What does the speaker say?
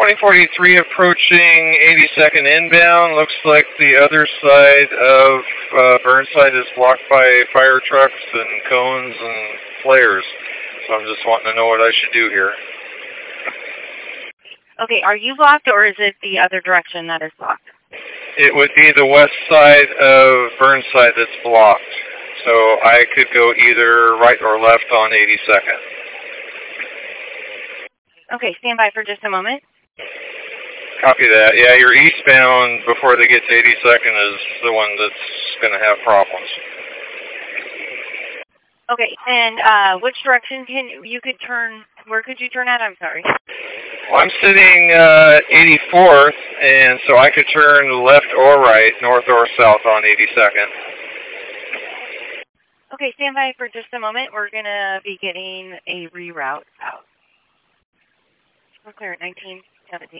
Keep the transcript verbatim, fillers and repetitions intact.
twenty forty-three approaching eighty-second inbound. Looks like the other side of uh, Burnside is blocked by fire trucks and cones and flares. So I'm just wanting to know what I should do here. Okay, are you blocked or is it the other direction that is blocked? It would be the west side of Burnside that's blocked. So I could go either right or left on eighty-second. Okay, stand by for just a moment. Copy that. Yeah, your eastbound before they get to eighty-second is the one that's going to have problems. Okay, and uh, which direction can you could turn? Where could you turn at? I'm sorry. Well, I'm sitting uh, eighty-fourth, and so I could turn left or right, north or south on eighty-second. Okay, stand by for just a moment. We're going to be getting a reroute out. We're clear at nineteen seventeen.